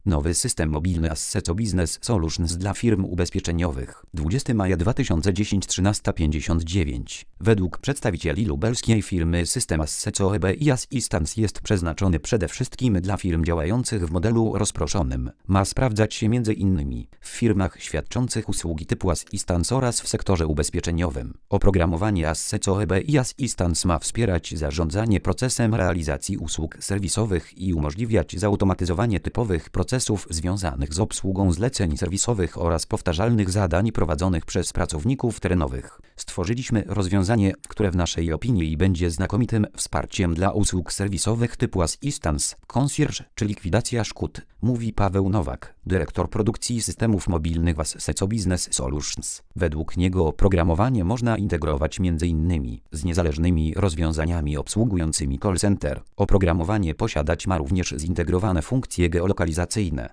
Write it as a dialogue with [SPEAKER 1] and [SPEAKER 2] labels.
[SPEAKER 1] Nowy system mobilny Asseco Business Solutions dla firm ubezpieczeniowych. 20 maja 2010 13:59. Według przedstawicieli lubelskiej firmy system Asseco EBI Assistance jest przeznaczony przede wszystkim dla firm działających w modelu rozproszonym. Ma sprawdzać się m.in. w firmach świadczących usługi typu Assistance oraz w sektorze ubezpieczeniowym. Oprogramowanie Asseco EBI Assistance ma wspierać zarządzanie procesem realizacji usług serwisowych i umożliwiać zautomatyzowanie typowych procesów związanych z obsługą zleceń serwisowych oraz powtarzalnych zadań prowadzonych przez pracowników terenowych. Stworzyliśmy rozwiązanie, które w naszej opinii będzie znakomitym wsparciem dla usług serwisowych typu Assistance, Concierge czy likwidacja szkód, mówi Paweł Nowak, dyrektor produkcji systemów mobilnych w Asseco Business Solutions. Według niego oprogramowanie można integrować m.in. z niezależnymi rozwiązaniami obsługującymi call center. Oprogramowanie posiadać ma również zintegrowane funkcje geolokalizacyjne.